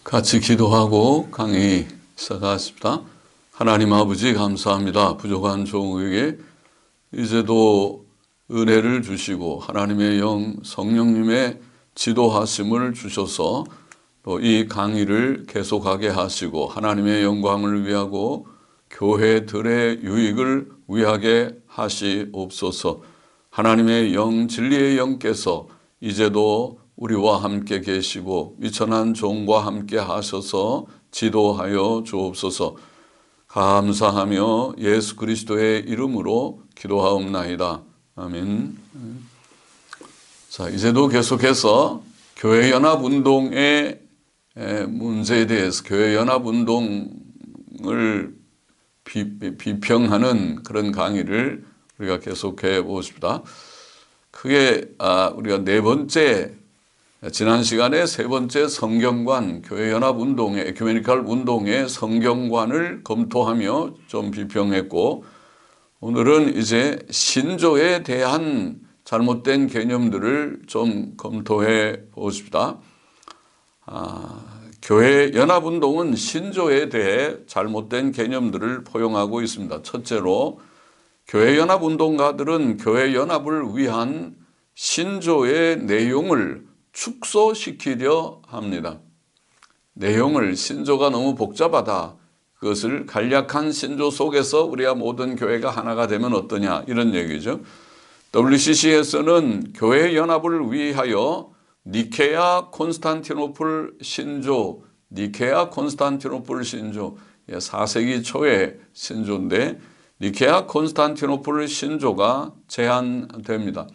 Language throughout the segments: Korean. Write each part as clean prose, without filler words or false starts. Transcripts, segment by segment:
같이 기도하고 강의 시작하겠습니다. 하나님 아버지 감사합니다. 부족한 종에게 이제도 은혜를 주시고 하나님의 영 성령님의 지도하심을 주셔서 또 이 강의를 계속하게 하시고 하나님의 영광을 위하고 교회들의 유익을 위하게 하시옵소서. 하나님의 영 진리의 영께서 이제도 우리와 함께 계시고 미천한 종과 함께 하셔서 지도하여 주옵소서. 감사하며 예수 그리스도의 이름으로 기도하옵나이다. 아멘. 자, 이제도 계속해서 교회연합운동의 문제에 대해서 교회연합운동을 비평하는 그런 강의를 우리가 계속해 보십니다. 크게 우리가 네 번째, 지난 시간에 세 번째 성경관, 교회연합운동의 에큐메니컬 운동의 성경관을 검토하며 좀 비평했고, 오늘은 이제 신조에 대한 잘못된 개념들을 좀 검토해 보십니다. 교회연합운동은 신조에 대해 잘못된 개념들을 포용하고 있습니다. 첫째로 교회연합운동가들은 교회연합을 위한 신조의 내용을 축소시키려 합니다. 내용을 신조가 너무 복잡하다. 그것을 간략한 신조 속에서 우리가 모든 교회가 하나가 되면 어떠냐 이런 얘기죠. WCC에서는 교회연합을 위하여 니케아 콘스탄티노플 신조, 니케아 콘스탄티노플 신조, 4세기 초의 신조인데 니케아 콘스탄티노플 신조가 제안됩니다.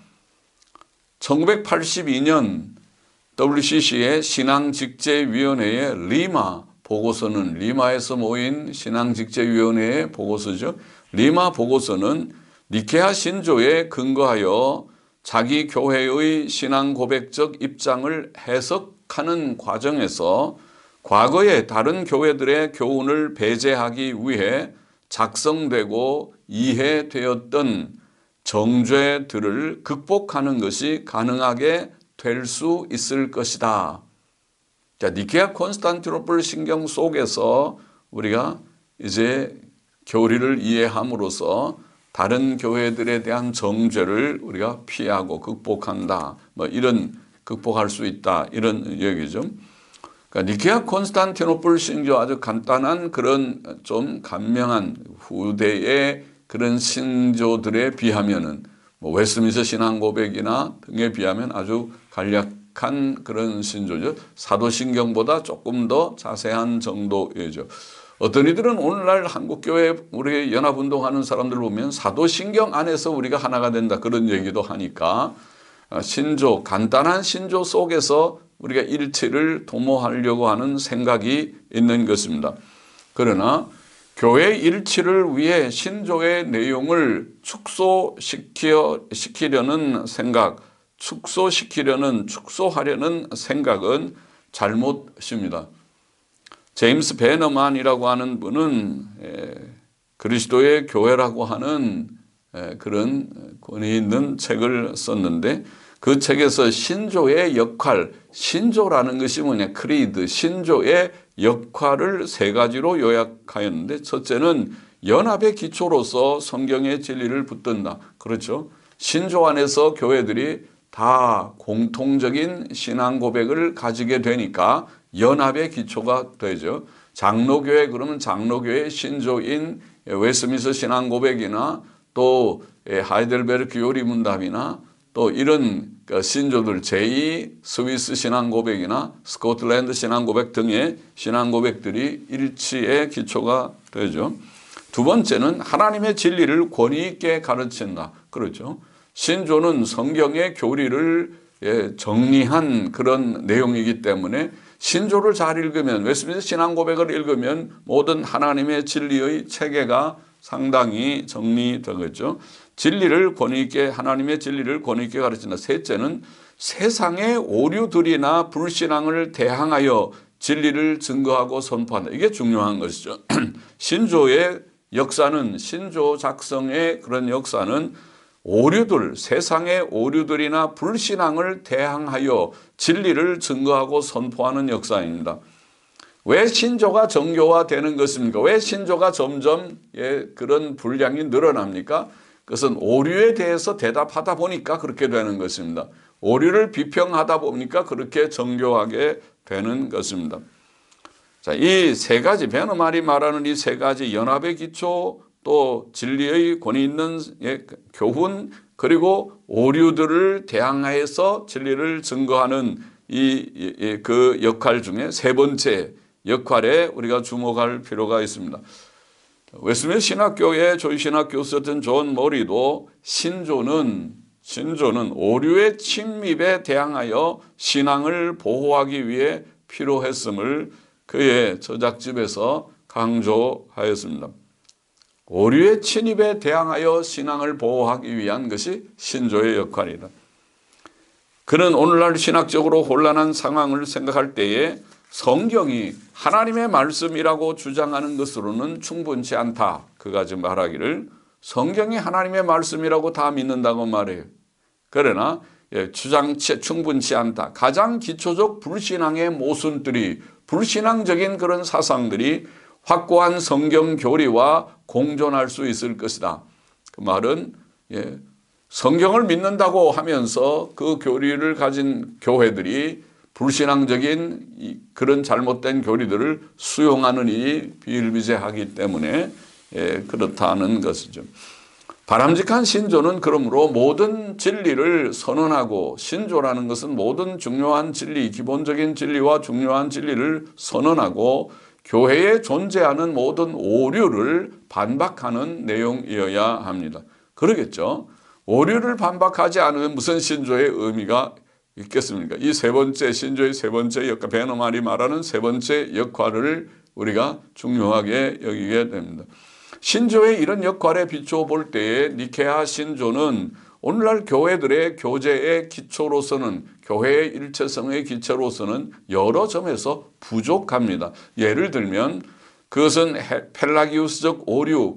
1982년 WCC의 신앙직제위원회의 리마 보고서는, 리마에서 모인 신앙직제위원회의 보고서죠. 리마 보고서는 니케아 신조에 근거하여 자기 교회의 신앙 고백적 입장을 해석하는 과정에서 과거의 다른 교회들의 교훈을 배제하기 위해 작성되고 이해되었던 정죄들을 극복하는 것이 가능하게 될 수 있을 것이다. 자, 니케아 콘스탄티노플 신경 속에서 우리가 이제 교리를 이해함으로써 다른 교회들에 대한 정죄를 우리가 피하고 극복한다. 이런 극복할 수 있다. 이런 얘기죠. 그러니까 니케아 콘스탄티노플 신조 아주 간단한 그런 좀 간명한 후대의 그런 신조들에 비하면은 웨스트민스터 신앙고백이나 등에 비하면 아주 간략한 그런 신조죠. 사도신경보다 조금 더 자세한 정도이죠. 어떤 이들은 오늘날 한국교회 우리 연합운동하는 사람들 보면 사도신경 안에서 우리가 하나가 된다 그런 얘기도 하니까 신조, 간단한 신조 속에서 우리가 일치를 도모하려고 하는 생각이 있는 것입니다. 그러나 교회 일치를 위해 신조의 내용을 축소시키려는 생각, 축소하려는 생각은 잘못입니다. 제임스 베너만이라고 하는 분은 그리스도의 교회라고 하는 그런 권위 있는 책을 썼는데 그 책에서 신조의 역할, 신조라는 것이 뭐냐, 크리드, 신조의 역할을 세 가지로 요약하였는데 첫째는 연합의 기초로서 성경의 진리를 붙든다. 그렇죠. 신조 안에서 교회들이 다 공통적인 신앙 고백을 가지게 되니까 연합의 기초가 되죠. 장로교회 그러면 장로교회의 신조인 웨스트민스터 신앙 고백이나 또 하이델베르크 요리문답이나 또 이런 신조들 제2 스위스 신앙 고백이나 스코틀랜드 신앙 고백 등의 신앙 고백들이 일치의 기초가 되죠. 두 번째는 하나님의 진리를 권위 있게 가르친다. 그렇죠. 신조는 성경의 교리를 정리한 그런 내용이기 때문에 신조를 잘 읽으면 웨스트민스터 신앙 고백을 읽으면 모든 하나님의 진리의 체계가 상당히 정리되겠죠. 진리를 권위 있게 하나님의 진리를 권위 있게 가르친다. 셋째는 세상의 오류들이나 불신앙을 대항하여 진리를 증거하고 선포한다. 이게 중요한 것이죠. 신조의 역사는 신조 작성의 그런 역사는 오류들, 세상의 오류들이나 불신앙을 대항하여 진리를 증거하고 선포하는 역사입니다. 왜 신조가 정교화되는 것입니까? 왜 신조가 점점 그런 분량이 늘어납니까? 그것은 오류에 대해서 대답하다 보니까 그렇게 되는 것입니다. 오류를 비평하다 보니까 그렇게 정교하게 되는 것입니다. 자, 이 세 가지, 베너말이 말하는 이 세 가지 연합의 기초, 또 진리의 권위 있는 교훈, 그리고 오류들을 대항하여서 진리를 증거하는 그 역할 중에 세 번째 역할에 우리가 주목할 필요가 있습니다. 웨스트민스터 신학교의 조이신학 교수였던 존 머리도 신조는 오류의 침입에 대항하여 신앙을 보호하기 위해 필요했음을 그의 저작집에서 강조하였습니다. 오류의 침입에 대항하여 신앙을 보호하기 위한 것이 신조의 역할이다. 그는 오늘날 신학적으로 혼란한 상황을 생각할 때에 성경이 하나님의 말씀이라고 주장하는 것으로는 충분치 않다. 그가 지금 말하기를 성경이 하나님의 말씀이라고 다 믿는다고 말해요. 그러나 주장치 충분치 않다. 가장 기초적 불신앙의 모순들이, 불신앙적인 그런 사상들이 확고한 성경 교리와 공존할 수 있을 것이다. 그 말은 성경을 믿는다고 하면서 그 교리를 가진 교회들이 불신앙적인 그런 잘못된 교리들을 수용하느니 비일비재하기 때문에 그렇다는 것이죠. 바람직한 신조는 그러므로 모든 진리를 선언하고, 신조라는 것은 모든 중요한 진리, 기본적인 진리와 중요한 진리를 선언하고 교회에 존재하는 모든 오류를 반박하는 내용이어야 합니다. 그러겠죠. 오류를 반박하지 않으면 무슨 신조의 의미가 있겠습니까? 이 세 번째, 신조의 세 번째 역할, 베너말이 말하는 세 번째 역할을 우리가 중요하게 여기게 됩니다. 신조의 이런 역할에 비추어 볼 때에 니케아 신조는 오늘날 교회들의 교제의 기초로서는, 교회의 일체성의 기초로서는 여러 점에서 부족합니다. 예를 들면 그것은 펠라기우스적 오류,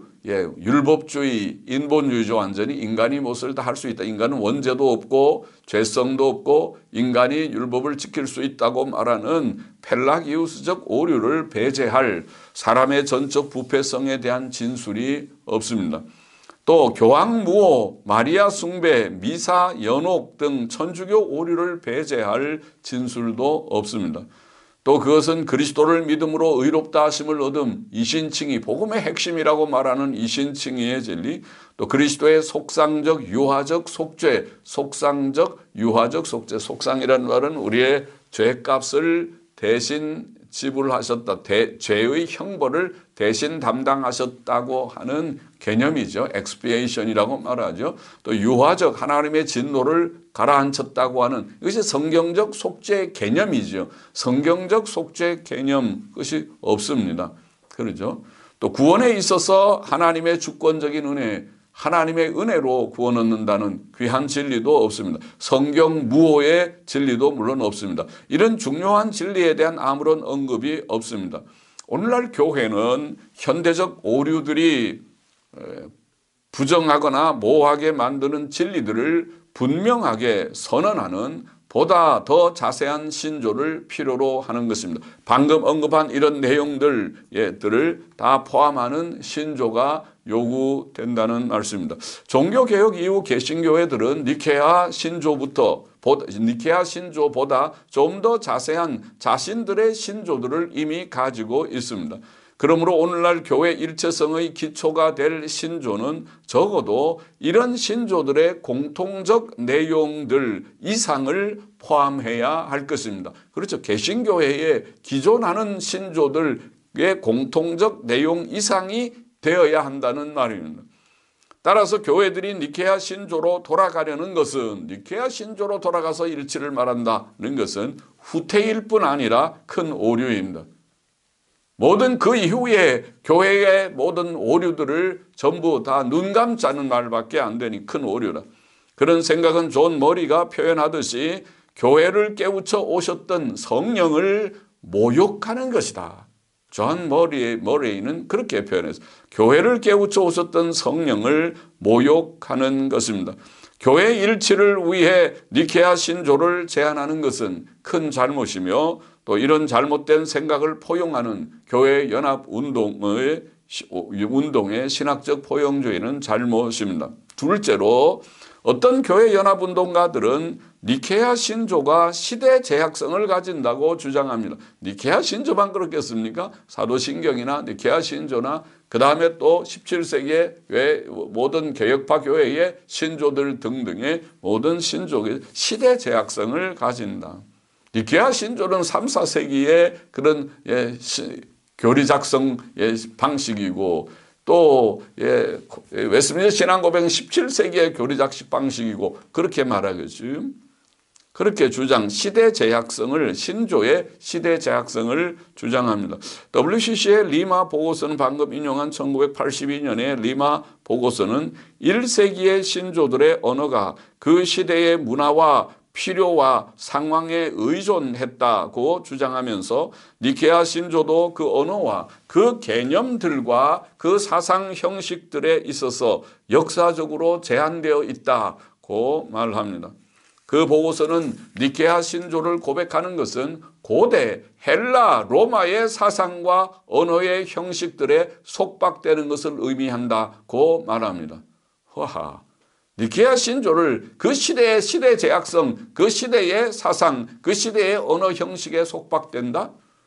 율법주의, 인본주의죠. 완전히 인간이 무엇을 다 할 수 있다. 인간은 원죄도 없고 죄성도 없고 인간이 율법을 지킬 수 있다고 말하는 펠라기우스적 오류를 배제할 사람의 전적 부패성에 대한 진술이 없습니다. 또 교황무호, 마리아 숭배, 미사 연옥 등 천주교 오류를 배제할 진술도 없습니다. 또 그것은 그리스도를 믿음으로 의롭다 하심을 얻음, 이신칭의, 복음의 핵심이라고 말하는 이신칭의의 진리, 또 그리스도의 속상적 유하적 속죄, 속상적 유하적 속죄, 속상이라는 말은 우리의 죄값을 대신 지불하셨다, 죄의 형벌을 대신 담당하셨다고 하는 개념이죠. expiation이라고 말하죠. 또 유화적, 하나님의 진노를 가라앉혔다고 하는, 이것이 성경적 속죄 개념이죠. 성경적 속죄 개념, 그것이 없습니다. 그렇죠. 또 구원에 있어서 하나님의 주권적인 은혜, 하나님의 은혜로 구원 얻는다는 귀한 진리도 없습니다. 성경 무호의 진리도 물론 없습니다. 이런 중요한 진리에 대한 아무런 언급이 없습니다. 오늘날 교회는 현대적 오류들이 부정하거나 모호하게 만드는 진리들을 분명하게 선언하는 보다 더 자세한 신조를 필요로 하는 것입니다. 방금 언급한 이런 내용들을 다 포함하는 신조가 요구된다는 말씀입니다. 종교개혁 이후 개신교회들은 니케아 신조보다 좀 더 자세한 자신들의 신조들을 이미 가지고 있습니다. 그러므로 오늘날 교회 일체성의 기초가 될 신조는 적어도 이런 신조들의 공통적 내용들 이상을 포함해야 할 것입니다. 그렇죠. 개신교회에 기존하는 신조들의 공통적 내용 이상이 되어야 한다는 말입니다. 따라서 교회들이 니케아 신조로 돌아가려는 것은, 니케아 신조로 돌아가서 일치를 말한다는 것은 후퇴일 뿐 아니라 큰 오류입니다. 모든 그 이후에 교회의 모든 오류들을 전부 다 눈 감자는 말밖에 안 되니 큰 오류라. 그런 생각은 존 머리가 표현하듯이 교회를 깨우쳐 오셨던 성령을 모욕하는 것이다. 존 머레이는 그렇게 표현했어요. 교회를 깨우쳐 오셨던 성령을 모욕하는 것입니다. 교회 일치를 위해 니케아 신조를 제안하는 것은 큰 잘못이며 또 이런 잘못된 생각을 포용하는 교회 연합 운동의 신학적 포용주의는 잘못입니다. 둘째로 어떤 교회 연합 운동가들은 니케아 신조가 시대 제약성을 가진다고 주장합니다. 니케아 신조만 그렇겠습니까? 사도신경이나 니케아 신조나 그 다음에 또 17세기의 모든 개혁파 교회의 신조들 등등의 모든 신조의 시대 제약성을 가진다. 니케아 신조는 3, 4세기의 그런 교리 작성 방식이고 또 웨스트민스터 신앙고백은 17세기의 교리 작식 방식이고 그렇게 말하겠죠. 그렇게 시대 제약성을 신조의 시대 제약성을 주장합니다. WCC의 리마 보고서는 방금 인용한 1982년의 리마 보고서는 1세기의 신조들의 언어가 그 시대의 문화와 필요와 상황에 의존했다고 주장하면서 니케아 신조도 그 언어와 그 개념들과 그 사상 형식들에 있어서 역사적으로 제한되어 있다고 말합니다. 그 보고서는 니케아 신조를 고백하는 것은 고대 헬라 로마의 사상과 언어의 형식들에 속박되는 것을 의미한다고 말합니다. 허하. 니케아 신조를 그 시대의 시대 제약성, 그 시대의 사상, 그 시대의 언어 형식에 속박된다?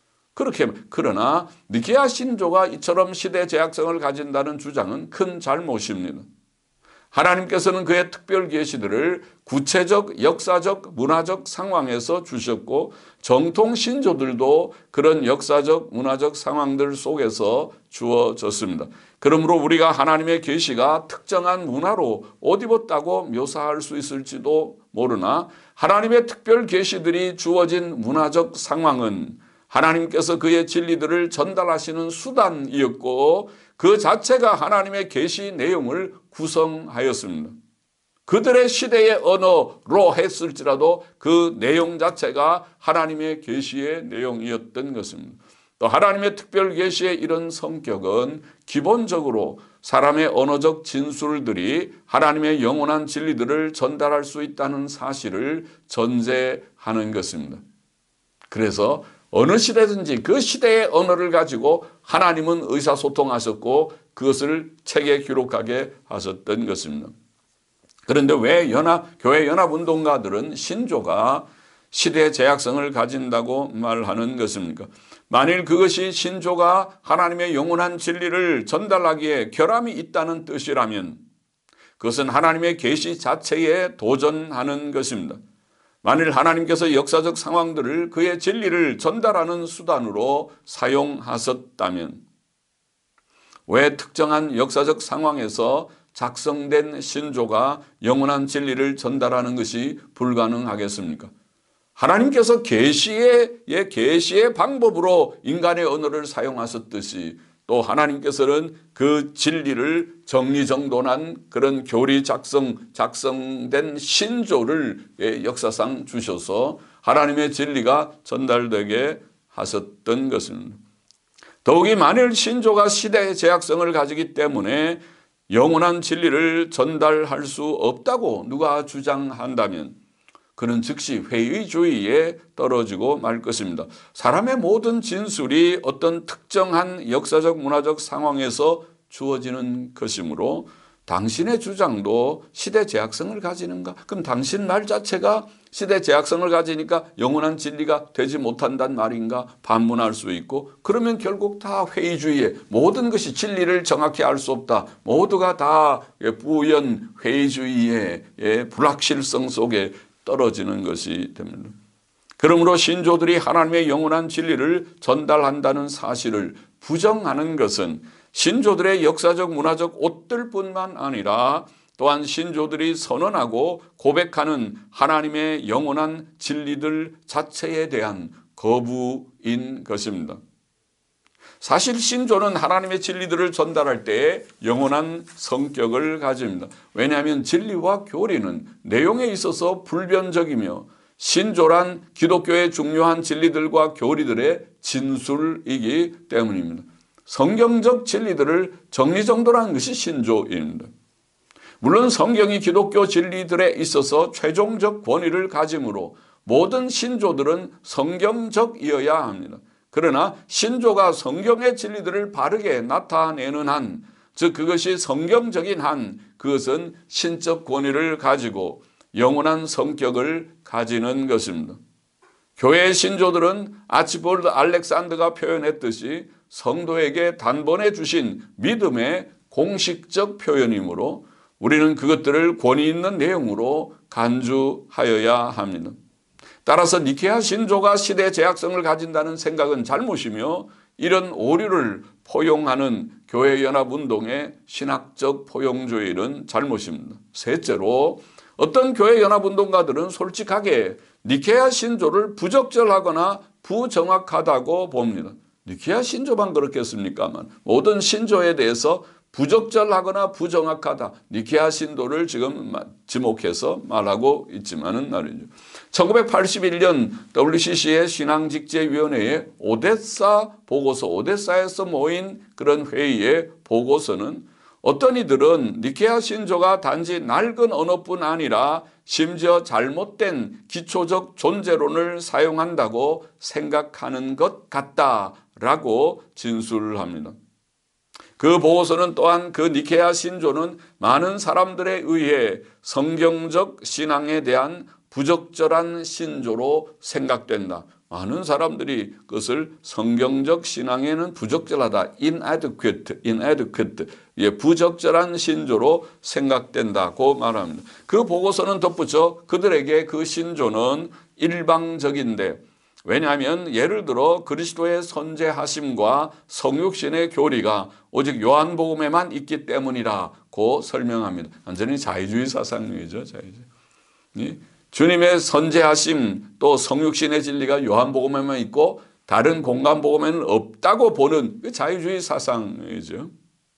그러나 니케아 신조가 이처럼 시대 제약성을 가진다는 주장은 큰 잘못입니다. 하나님께서는 그의 특별 계시들을 구체적, 역사적, 문화적 상황에서 주셨고 정통 신조들도 그런 역사적, 문화적 상황들 속에서 주어졌습니다. 그러므로 우리가 하나님의 계시가 특정한 문화로 옷 입었다고 묘사할 수 있을지도 모르나 하나님의 특별 계시들이 주어진 문화적 상황은 하나님께서 그의 진리들을 전달하시는 수단이었고 그 자체가 하나님의 계시 내용을 구성하였습니다. 그들의 시대의 언어로 했을지라도 그 내용 자체가 하나님의 계시의 내용이었던 것입니다. 또 하나님의 특별 계시의 이런 성격은 기본적으로 사람의 언어적 진술들이 하나님의 영원한 진리들을 전달할 수 있다는 사실을 전제하는 것입니다. 그래서 어느 시대든지 그 시대의 언어를 가지고 하나님은 의사소통하셨고 그것을 책에 기록하게 하셨던 것입니다. 그런데 왜 교회 연합운동가들은 신조가 시대의 제약성을 가진다고 말하는 것입니까? 만일 그것이 신조가 하나님의 영원한 진리를 전달하기에 결함이 있다는 뜻이라면 그것은 하나님의 계시 자체에 도전하는 것입니다. 만일 하나님께서 역사적 상황들을 그의 진리를 전달하는 수단으로 사용하셨다면 왜 특정한 역사적 상황에서 작성된 신조가 영원한 진리를 전달하는 것이 불가능하겠습니까? 하나님께서 계시의 방법으로 인간의 언어를 사용하셨듯이 또 하나님께서는 그 진리를 정리정돈한 그런 교리 작성된 신조를 역사상 주셔서 하나님의 진리가 전달되게 하셨던 것입니다. 더욱이 만일 신조가 시대의 제약성을 가지기 때문에 영원한 진리를 전달할 수 없다고 누가 주장한다면 그는 즉시 회의주의에 떨어지고 말 것입니다. 사람의 모든 진술이 어떤 특정한 역사적 문화적 상황에서 주어지는 것이므로 당신의 주장도 시대 제약성을 가지는가? 그럼 당신 말 자체가 시대 제약성을 가지니까 영원한 진리가 되지 못한다는 말인가? 반문할 수 있고 그러면 결국 다 회의주의에 모든 것이 진리를 정확히 알 수 없다. 모두가 다 부연 회의주의의 불확실성 속에 떨어지는 것이 됩니다. 그러므로 신조들이 하나님의 영원한 진리를 전달한다는 사실을 부정하는 것은 신조들의 역사적 문화적 옷들뿐만 아니라 또한 신조들이 선언하고 고백하는 하나님의 영원한 진리들 자체에 대한 거부인 것입니다. 사실 신조는 하나님의 진리들을 전달할 때 영원한 성격을 가집니다. 왜냐하면 진리와 교리는 내용에 있어서 불변적이며 신조란 기독교의 중요한 진리들과 교리들의 진술이기 때문입니다. 성경적 진리들을 정리정돈하는 것이 신조입니다. 물론 성경이 기독교 진리들에 있어서 최종적 권위를 가지므로 모든 신조들은 성경적이어야 합니다. 그러나 신조가 성경의 진리들을 바르게 나타내는 한, 즉 그것이 성경적인 한, 그것은 신적 권위를 가지고 영원한 성격을 가지는 것입니다. 교회의 신조들은 아치볼드 알렉산더가 표현했듯이 성도에게 단번에 주신 믿음의 공식적 표현이므로 우리는 그것들을 권위 있는 내용으로 간주하여야 합니다. 따라서 니케아 신조가 시대 제약성을 가진다는 생각은 잘못이며 이런 오류를 포용하는 교회연합운동의 신학적 포용주의는 잘못입니다. 셋째로 어떤 교회연합운동가들은 솔직하게 니케아 신조를 부적절하거나 부정확하다고 봅니다. 니케아 신조만 그렇겠습니까만 모든 신조에 대해서 부적절하거나 부정확하다. 니케아 신조를 지금 지목해서 말하고 있지만은 말이죠. 1981년 WCC의 신앙직제위원회의 오데사 보고서, 오데사에서 모인 그런 회의의 보고서는 어떤 이들은 니케아 신조가 단지 낡은 언어뿐 아니라 심지어 잘못된 기초적 존재론을 사용한다고 생각하는 것 같다라고 진술을 합니다. 그 보고서는 또한 그 니케아 신조는 많은 사람들에 의해 성경적 신앙에 대한 부적절한 신조로 생각된다. 많은 사람들이 그것을 성경적 신앙에는 부적절하다. inadequate. 부적절한 신조로 생각된다고 말합니다. 그 보고서는 덧붙여 그들에게 그 신조는 일방적인데, 왜냐하면 예를 들어 그리스도의 선제하심과 성육신의 교리가 오직 요한복음에만 있기 때문이라고 설명합니다. 완전히 자유주의 사상이죠. 자유주의. 주님의 선제하심 또 성육신의 진리가 요한복음에만 있고 다른 공간복음에는 없다고 보는 자유주의 사상이죠.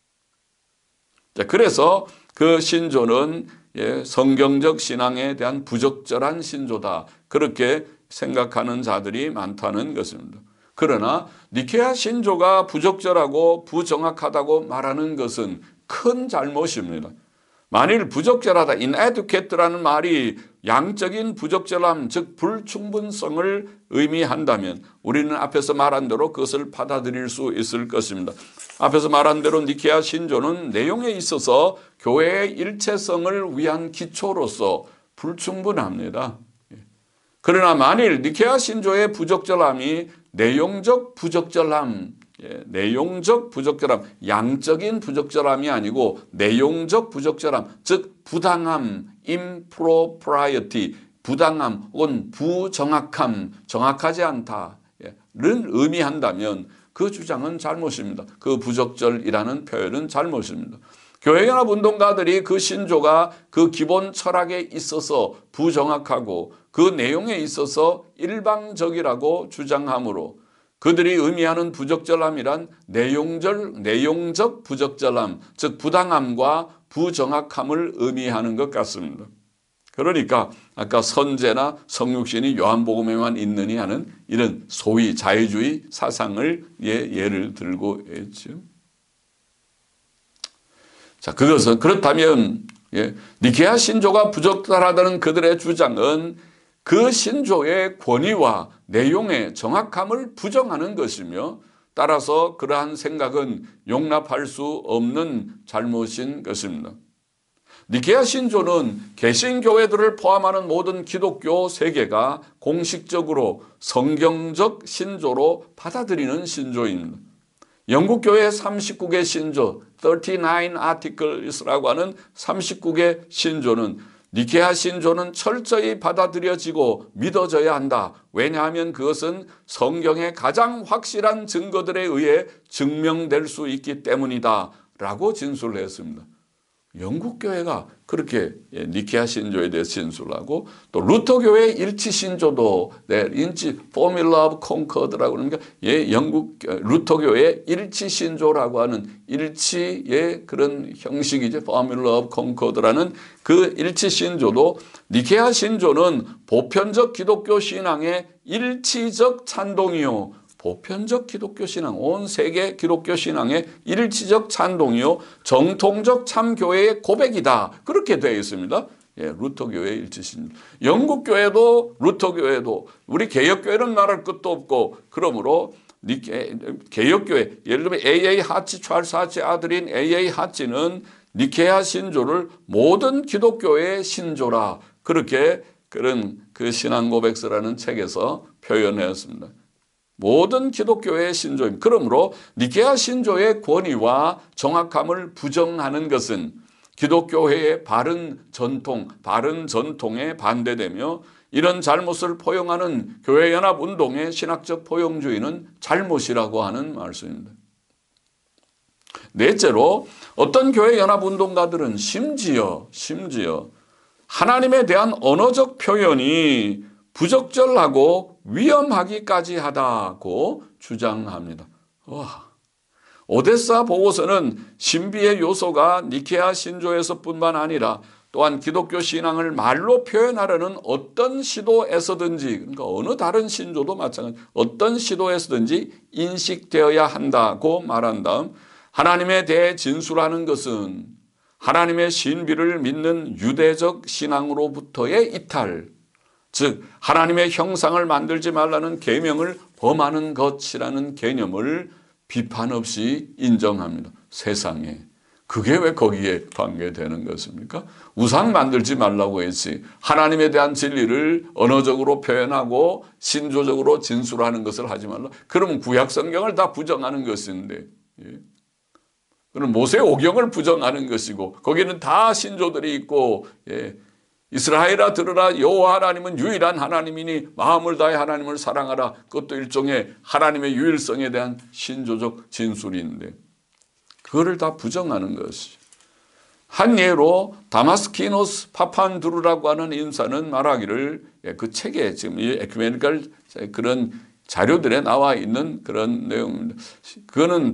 그래서 그 신조는 성경적 신앙에 대한 부적절한 신조다. 그렇게 생각하는 자들이 많다는 것입니다. 그러나 니케아 신조가 부적절하고 부정확하다고 말하는 것은 큰 잘못입니다. 만일 부적절하다, inadequate라는 말이 양적인 부적절함, 즉 불충분성을 의미한다면 우리는 앞에서 말한 대로 그것을 받아들일 수 있을 것입니다. 앞에서 말한 대로 니케아 신조는 내용에 있어서 교회의 일체성을 위한 기초로서 불충분합니다. 그러나 만일 니케아 신조의 부적절함이 내용적 부적절함, 내용적 부적절함, 양적인 부적절함이 아니고 내용적 부적절함, 즉 부당함, impropriety, 부당함 혹은 부정확함, 정확하지 않다를 의미한다면 그 주장은 잘못입니다. 그 부적절이라는 표현은 잘못입니다. 교회연합운동가들이 그 신조가 그 기본 철학에 있어서 부정확하고 그 내용에 있어서 일방적이라고 주장하므로 그들이 의미하는 부적절함이란 내용적 부적절함, 즉 부당함과 부정확함을 의미하는 것 같습니다. 그러니까 아까 선제나 성육신이 요한복음에만 있느니 하는 이런 소위 자유주의 사상을 예를 들고 있죠. 자, 그렇다면 니케아 신조가 부적절하다는 그들의 주장은 그 신조의 권위와 내용의 정확함을 부정하는 것이며 따라서 그러한 생각은 용납할 수 없는 잘못인 것입니다. 니케아 신조는 개신교회들을 포함하는 모든 기독교 세계가 공식적으로 성경적 신조로 받아들이는 신조입니다. 영국교회 39개 신조, 39 Articles라고 하는 39개 신조는 니케아 신조는 철저히 받아들여지고 믿어져야 한다. 왜냐하면 그것은 성경의 가장 확실한 증거들에 의해 증명될 수 있기 때문이다 라고 진술을 했습니다. 영국교회가 그렇게 니케아 신조에 대해서 진술을 하고 또 루터교회의 일치 신조도 Formula of Concord라고 그러니까 영국 루터교회의 일치 신조라고 하는 일치의 그런 형식이죠. Formula of Concord라는 그 일치 신조도 니케아 신조는 보편적 기독교 신앙의 일치적 찬동이요. 보편적 기독교 신앙, 온 세계 기독교 신앙의 일치적 찬동이요 정통적 참교회의 고백이다. 그렇게 되어 있습니다. 루터교회 일치신조. 영국교회도 루터교회도 우리 개혁교회는 말할 것도 없고, 그러므로 개혁교회, 예를 들면 A.A. 하치, 찰스 하치 아들인 A.A. 하치는 니케아 신조를 모든 기독교의 신조라, 그렇게 그런 그 신앙 고백서라는 책에서 표현하였습니다. 모든 기독교의 신조입니다. 그러므로 니케아 신조의 권위와 정확함을 부정하는 것은 기독교회의 바른 전통에 반대되며, 이런 잘못을 포용하는 교회연합운동의 신학적 포용주의는 잘못이라고 하는 말씀입니다. 넷째로, 어떤 교회연합운동가들은 심지어 하나님에 대한 언어적 표현이 부적절하고 위험하기까지 하다고 주장합니다. 오데사 보고서는 신비의 요소가 니케아 신조에서뿐만 아니라 또한 기독교 신앙을 말로 표현하려는 어떤 시도에서든지, 그러니까 어느 다른 신조도 마찬가지, 어떤 시도에서든지 인식되어야 한다고 말한 다음, 하나님에 대해 진술하는 것은 하나님의 신비를 믿는 유대적 신앙으로부터의 이탈, 즉 하나님의 형상을 만들지 말라는 계명을 범하는 것이라는 개념을 비판 없이 인정합니다. 세상에 그게 왜 거기에 관계되는 것입니까? 우상 만들지 말라고 했지, 하나님에 대한 진리를 언어적으로 표현하고 신조적으로 진술하는 것을 하지 말라. 그러면 구약 성경을 다 부정하는 것인데, 그럼 모세 오경을 부정하는 것이고, 거기는 다 신조들이 있고, 이스라엘아 들으라, 여호와 하나님은 유일한 하나님이니 마음을 다해 하나님을 사랑하라. 그것도 일종의 하나님의 유일성에 대한 신조적 진술인데, 그거를 다 부정하는 것이. 한 예로 다마스키노스 파판두르라고 하는 인사는 말하기를, 그 책에 지금 이 에큐메니컬 그런 자료들에 나와 있는 그런 내용입니다. 그거는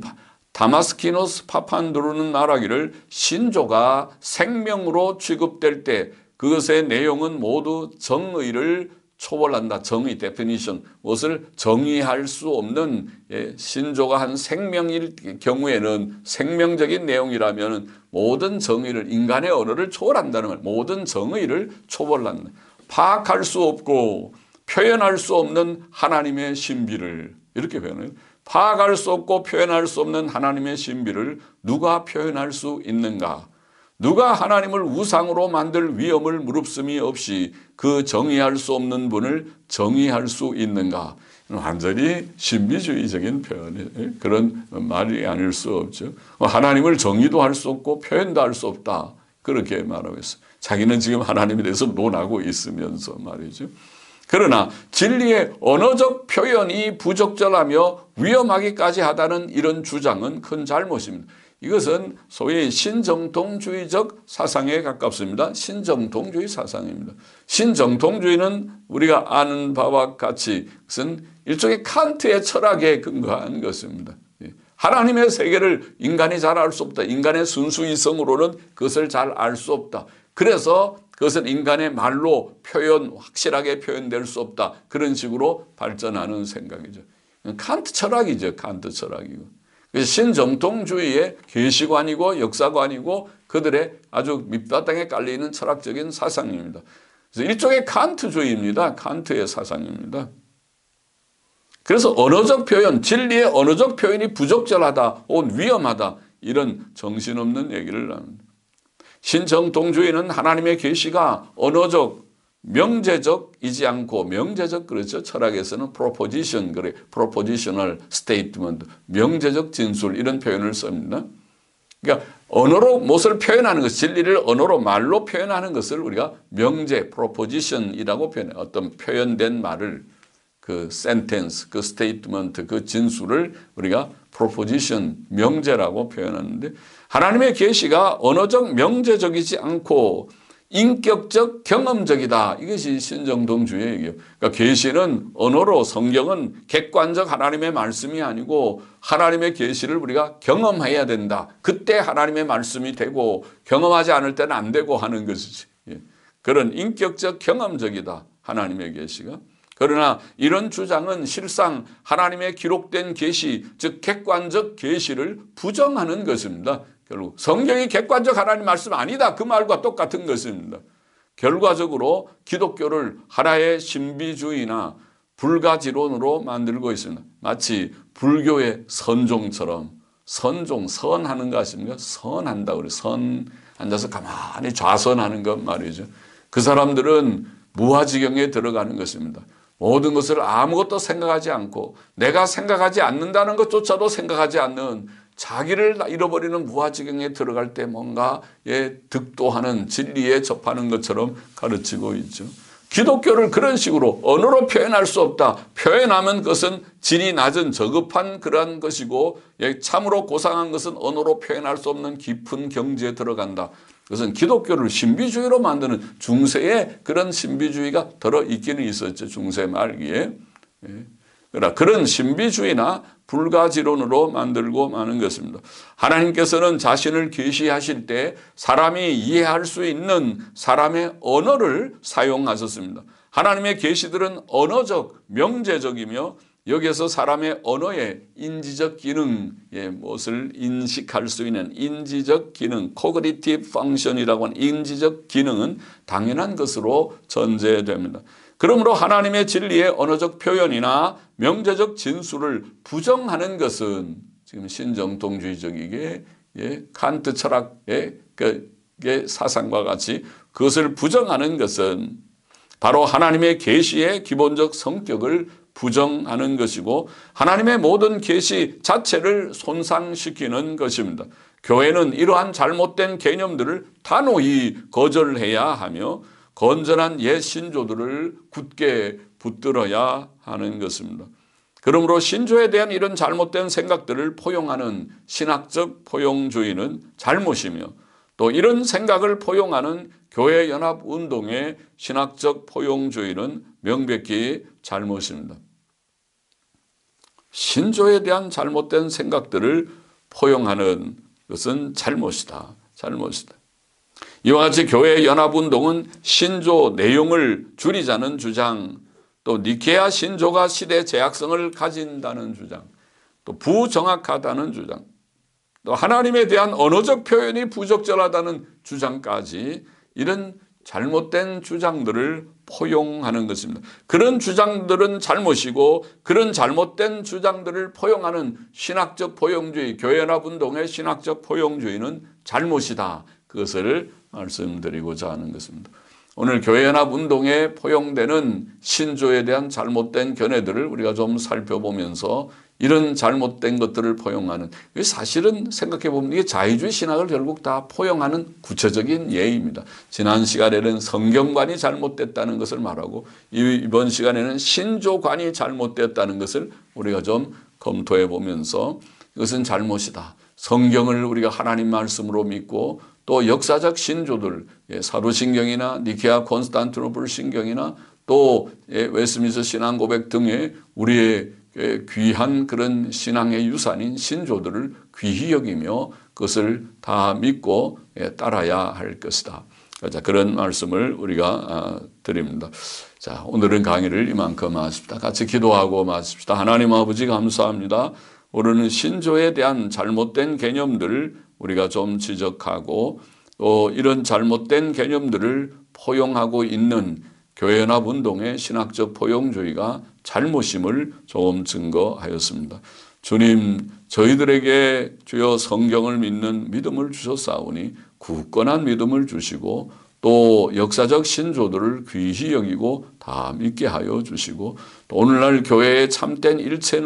다마스키노스 파판두르는 말하기를, 신조가 생명으로 취급될 때 그것의 내용은 모두 정의를 초월한다. 정의, definition, 무엇을 정의할 수 없는, 신조가 한 생명일 경우에는, 생명적인 내용이라면 모든 정의를, 인간의 언어를 초월한다는 말, 모든 정의를 초월한다. 파악할 수 없고 표현할 수 없는 하나님의 신비를, 이렇게 표현해요. 파악할 수 없고 표현할 수 없는 하나님의 신비를 누가 표현할 수 있는가? 누가 하나님을 우상으로 만들 위험을 무릅쓰미 없이 그 정의할 수 없는 분을 정의할 수 있는가? 완전히 신비주의적인 표현, 그런 말이 아닐 수 없죠. 하나님을 정의도 할 수 없고 표현도 할 수 없다, 그렇게 말하고 있어요. 자기는 지금 하나님에 대해서 논하고 있으면서 말이죠. 그러나 진리의 언어적 표현이 부적절하며 위험하기까지 하다는 이런 주장은 큰 잘못입니다. 이것은 소위 신정통주의적 사상에 가깝습니다. 신정통주의 사상입니다. 신정통주의는 우리가 아는 바와 같이 그것은 일종의 칸트의 철학에 근거한 것입니다. 하나님의 세계를 인간이 잘 알 수 없다. 인간의 순수 이성으로는 그것을 잘 알 수 없다. 그래서 그것은 인간의 말로 확실하게 표현될 수 없다. 그런 식으로 발전하는 생각이죠. 칸트 철학이죠. 칸트 철학이고. 신정통주의의 계시관이고 역사관이고 그들의 아주 밑바탕에 깔리는 철학적인 사상입니다. 그래서 일종의 칸트주의입니다. 칸트의 사상입니다. 그래서 언어적 표현, 진리의 언어적 표현이 부적절하다, 혹은 위험하다, 이런 정신없는 얘기를 합니다. 신정통주의는 하나님의 계시가 언어적, 명제적이지 않고, 명제적, 그렇죠. 철학에서는 proposition, 그래, propositional statement, 명제적 진술, 이런 표현을 씁니다. 그러니까 언어로 무엇을 표현하는 것, 진리를 언어로 말로 표현하는 것을 우리가 명제, proposition이라고 표현해요. 어떤 표현된 말을, 그 sentence, 그 statement, 그 진술을 우리가 proposition, 명제라고 표현하는데, 하나님의 계시가 언어적, 명제적이지 않고 인격적, 경험적이다. 이것이 신정통주의의 얘기예요. 그러니까 계시는 언어로, 성경은 객관적 하나님의 말씀이 아니고 하나님의 계시를 우리가 경험해야 된다. 그때 하나님의 말씀이 되고 경험하지 않을 때는 안 되고 하는 것이지. 그런 인격적, 경험적이다. 하나님의 계시가. 그러나 이런 주장은 실상 하나님의 기록된 계시, 즉 객관적 계시를 부정하는 것입니다. 결국 성경이 객관적 하나님 말씀 아니다, 그 말과 똑같은 것입니다. 결과적으로 기독교를 하나의 신비주의나 불가지론으로 만들고 있습니다. 마치 불교의 선종처럼. 선종, 선하는 거 아십니까? 선한다 그래요. 선, 앉아서 가만히 좌선하는 것 말이죠. 그 사람들은 무아지경에 들어가는 것입니다. 모든 것을 아무것도 생각하지 않고 내가 생각하지 않는다는 것조차도 생각하지 않는 자기를 잃어버리는 무아지경에 들어갈 때 뭔가 득도하는 진리에 접하는 것처럼 가르치고 있죠. 기독교를 그런 식으로 언어로 표현할 수 없다. 표현하면 그것은 질이 낮은 저급한 그러한 것이고 참으로 고상한 것은 언어로 표현할 수 없는 깊은 경지에 들어간다. 그것은 기독교를 신비주의로 만드는 중세에 그런 신비주의가 들어있기는 있었죠. 중세 말기에. 그러나 그런 신비주의나 불가지론으로 만들고 마는 것입니다. 하나님께서는 자신을 계시하실 때 사람이 이해할 수 있는 사람의 언어를 사용하셨습니다. 하나님의 계시들은 언어적, 명제적이며 여기에서 사람의 언어의 인지적 기능, 무엇을 인식할 수 있는 인지적 기능, cognitive function이라고 하는 인지적 기능은 당연한 것으로 전제됩니다. 그러므로 하나님의 진리의 언어적 표현이나 명제적 진술을 부정하는 것은 지금 신정통주의적이게 칸트 철학의 사상과 같이 그것을 부정하는 것은 바로 하나님의 계시의 기본적 성격을 부정하는 것이고 하나님의 모든 계시 자체를 손상시키는 것입니다. 교회는 이러한 잘못된 개념들을 단호히 거절해야 하며 건전한 옛 신조들을 굳게 붙들어야 하는 것입니다. 그러므로 신조에 대한 이런 잘못된 생각들을 포용하는 신학적 포용주의는 잘못이며 또 이런 생각을 포용하는 교회연합운동의 신학적 포용주의는 명백히 잘못입니다. 신조에 대한 잘못된 생각들을 포용하는 것은 잘못이다. 잘못이다. 이와 같이 교회 연합운동은 신조 내용을 줄이자는 주장, 또 니케아 신조가 시대 제약성을 가진다는 주장, 또 부정확하다는 주장, 또 하나님에 대한 언어적 표현이 부적절하다는 주장까지 이런 잘못된 주장들을 포용하는 것입니다. 그런 주장들은 잘못이고 그런 잘못된 주장들을 포용하는 신학적 포용주의, 교회연합운동의 신학적 포용주의는 잘못이다. 그것을 말씀드리고자 하는 것입니다. 오늘 교회연합운동에 포용되는 신조에 대한 잘못된 견해들을 우리가 좀 살펴보면서 이런 잘못된 것들을 포용하는, 사실은 생각해보면 이게 자유주의 신학을 결국 다 포용하는 구체적인 예입니다. 지난 시간에는 성경관이 잘못됐다는 것을 말하고 이번 시간에는 신조관이 잘못됐다는 것을 우리가 좀 검토해 보면서 이것은 잘못이다. 성경을 우리가 하나님 말씀으로 믿고 또 역사적 신조들, 사도신경이나 니케아 콘스탄티노플 신경이나 또 웨스트민스터 신앙고백 등의 우리의 귀한 그런 신앙의 유산인 신조들을 귀히 여기며 그것을 다 믿고 따라야 할 것이다. 자, 그런 말씀을 우리가 드립니다. 자, 오늘은 강의를 이만큼 하십시다. 같이 기도하고 마십시다. 하나님 아버지 감사합니다. 오늘은 신조에 대한 잘못된 개념들을 우리가 좀 지적하고 또 이런 잘못된 개념들을 포용하고 있는 교회연합운동의 신학적 포용주의가 잘못임을 조금 증거하였습니다. 주님, 저희들에게 주여 성경을 믿는 믿음을 주셨사오니 굳건한 믿음을 주시고 또 역사적 신조들을 귀히 여기고 다 믿게 하여 주시고 또 오늘날 교회의 참된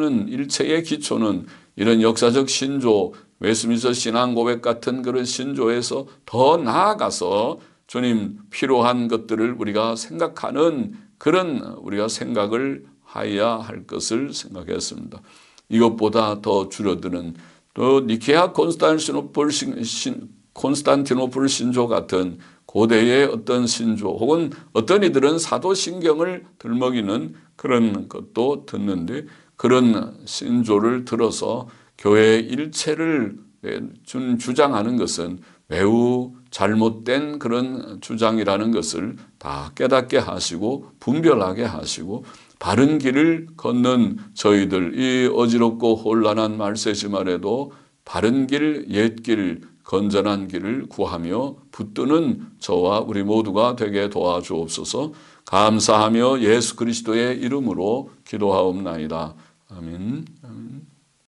일체의 기초는 이런 역사적 신조, 웨스트민스터 신앙고백 같은 그런 신조에서 더 나아가서 주님 필요한 것들을 우리가 생각하는 그런 우리가 생각을 하여야 할 것을 생각했습니다. 이것보다 더 줄어드는 또 니케아 콘스탄티노플 신조 같은 고대의 어떤 신조 혹은 어떤 이들은 사도신경을 들먹이는 그런 것도 듣는데 그런 신조를 들어서 교회의 일체를 주장하는 것은 매우 잘못된 그런 주장이라는 것을 다 깨닫게 하시고 분별하게 하시고 바른 길을 걷는 저희들, 이 어지럽고 혼란한 말세지만해도 바른 길, 옛 길, 건전한 길을 구하며 붙드는 저와 우리 모두가 되게 도와주옵소서. 감사하며 예수 그리스도의 이름으로 기도하옵나이다. 아멘. 아멘.